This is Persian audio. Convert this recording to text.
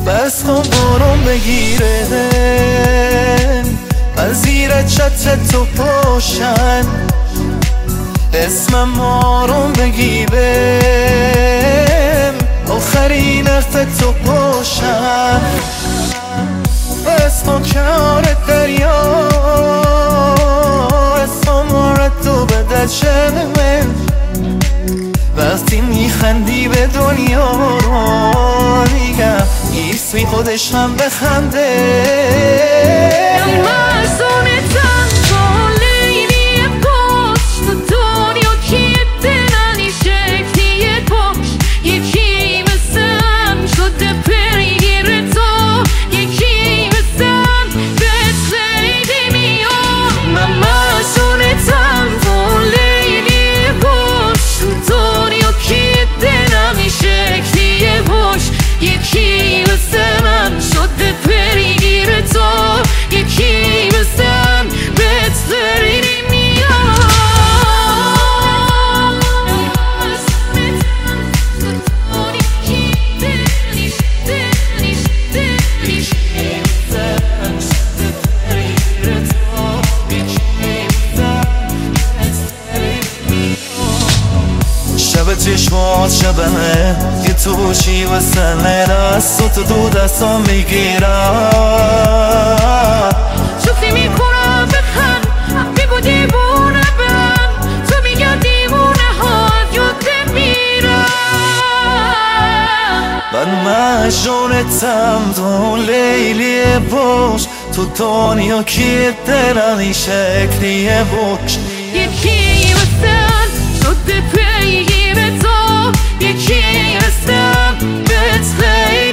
بس کن بارون بگیره من زیر چتر تو پاشم اسمم آروم بگیرم آخرین حرف تو پاشم بس کن کنار دریا اسمم تو به دچمه وقتی میخندی به دنیا رو میگم ایسوی خودش هم بخنده مزونتم تو لیلی پشت تو دنیا که دلنی شکلی پشت یکی مثلم شده پیگیر تو یکی مثلم بهت خیلی میام من مزونتم تو لیلی پشت تو دنیا که دلنی شکلی پشت یکی مثلم شده پیگیر تو یکی مثلم بهت خیلی میام شب چشمات شبمه که تو چی وسنه دست و تو دو دستم میگیرم شوخی میکنم بخند بگو دیوونه بند تو میگن دیوونه ها یادت میرم من مجنونتم تو لیلی پشت تو دنیا که دلنی شکلی پشت یکی مثل شده پیگیر تو یکی مثل بهت خیلی